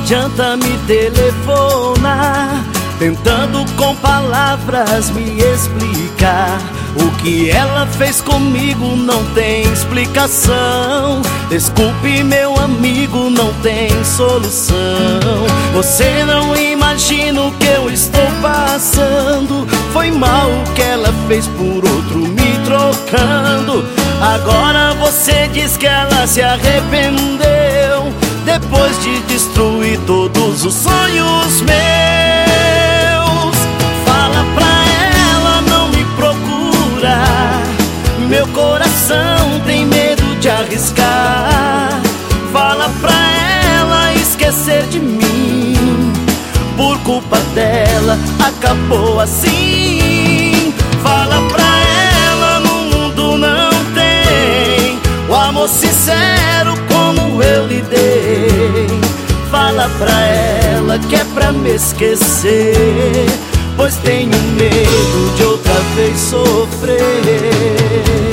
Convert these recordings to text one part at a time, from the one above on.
adianta me telefonar, tentando com palavras me explicar. O que ela fez comigo não tem explicação. Desculpe, meu amigo, não tem solução. Você não imagina o que eu estou passando. Foi mal o que ela fez por outro me trocando. Agora você diz que ela se arrependeu, depois de destruir todos os sonhos meus. Fala pra ela não me procurar, meu coração tem medo de arriscar. Fala pra ela esquecer de mim, por culpa dela acabou assim. Fala pra ela no mundo não tem o amor sincero como eu lhe dei. Fala pra ela que é pra me esquecer, pois tenho medo de outra vez sofrer.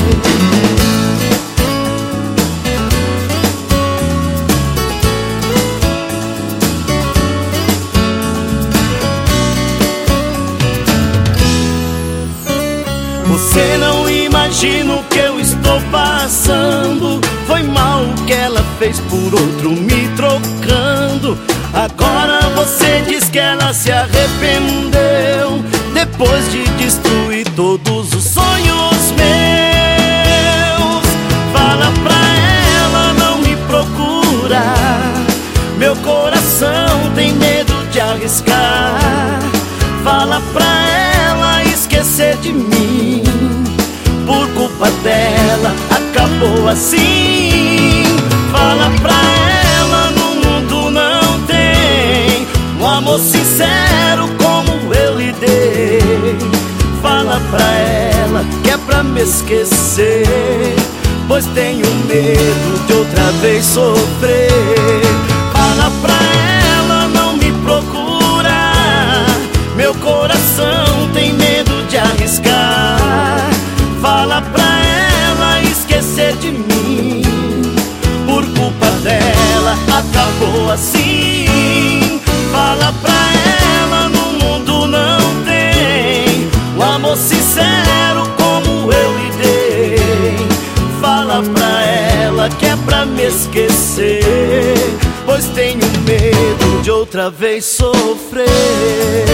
Você não imagina o que eu estou passando. Foi mal o que ela fez por outro me trocando. Agora você diz que ela se arrependeu, depois de destruir todos os sonhos meus. Fala pra ela não me procurar, meu coração tem medo de arriscar. Fala pra ela esquecer de mim, por culpa dela acabou assim. Fala pra ela no mundo não tem um amor sincero como eu lhe dei. Fala pra ela que é pra me esquecer, pois tenho medo de outra vez sofrer. Fala pra ela não me procurar, meu coração tem medo de arriscar. Fala pra ela esquecer de mim, por culpa dela acabou assim. Fala pra ela no mundo não tem o amor sincero como eu lhe dei. Fala pra ela que é pra me esquecer, pois tenho medo de outra vez sofrer.